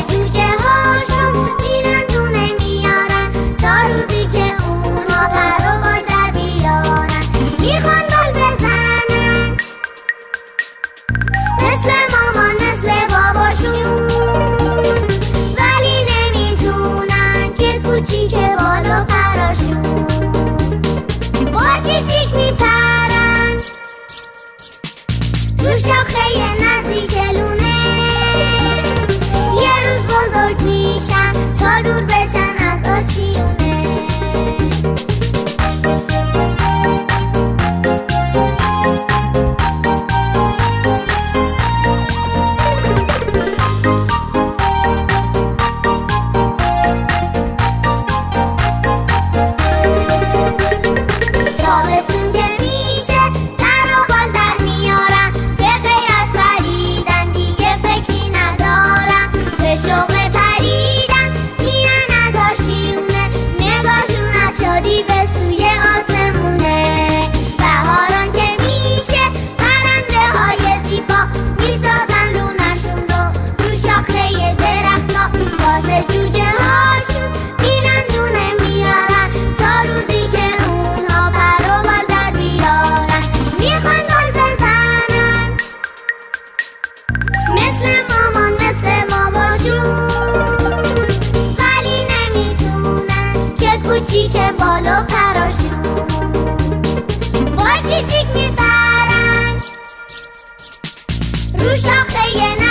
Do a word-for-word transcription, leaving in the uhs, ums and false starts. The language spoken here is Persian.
جوجه هاشون میرن دونه میارن تا روزی که اونا پر و بال در بیارن. میخوان گل بزنن مثل مامان مثل باباشون، ولی نمیتونن که کوچیک بال و پراشون. با جیک جیک میپرن رو شاخه نزدیک لونه، یه روز بزرگ میشن تا دور بشن از آشیونه. تابستون که میشه در و بال در میارن، به غیر از پریدن دیگه فکری ندارن. به شوق پریدن میرن از آشیونه، نگاهشون از شادی به سوی آسمونه. بهاران که میشه پرنده های زیبا میسازن لونشون رو رو شاخه درختا. واسه جوجه هاشون میرن دونه میارن تا روزی که اونها پر و بال در بیارن. میخوان گل بزنن مثل مامان مثل باباشون، ولی نمیتونن که کوچیک بال و پراشون. با جیک جیک میبرن رو شاخه